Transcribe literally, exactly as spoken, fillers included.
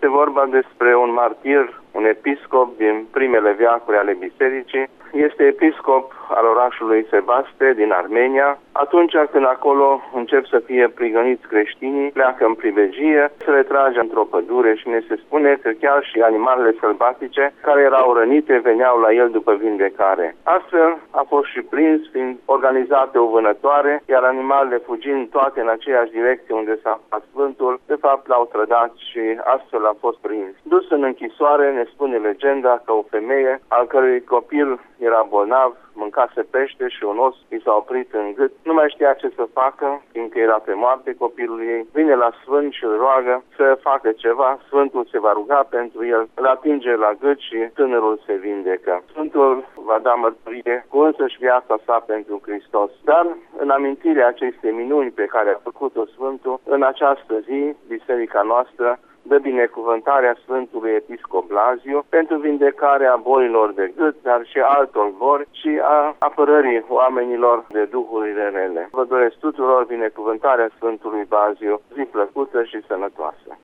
Este vorba despre un martir, un episcop din primele veacuri ale bisericii. Este episcop al orașului Sebaste din Armenia. Atunci când acolo încep să fie prigăniți creștinii, pleacă în pribegie, se retrage într-o pădure și ne se spune că chiar și animalele sălbatice care erau rănite veneau la el după vindecare. Astfel a fost și prins, fiind organizate o vânătoare, iar animalele fugind toate în aceeași direcție unde s-a aflat Sfântul, de fapt l-au trădat și astfel a fost prins. Dus în închisoare, ne spune legenda că o femeie, al cărui copil era bolnav, mâncase pește și un os i s-a oprit în gât. Nu mai știa ce să facă, fiindcă era pe moarte copilul ei. Vine la Sfânt și îl roagă să facă ceva. Sfântul se va ruga pentru el, îl atinge la gât și tânărul se vindecă. Sfântul va da mărturie cu însăși viața sa pentru Hristos. Dar, în amintirea acestei minuni pe care a făcut-o Sfântul, în această zi, biserica noastră dă binecuvântarea Sfântului Episcop Blaziu pentru vindecarea bolilor de gât, dar și altor boli și a apărării oamenilor de duhurile rele. Vă doresc tuturor binecuvântarea Sfântului Blaziu, zi plăcută și sănătoasă!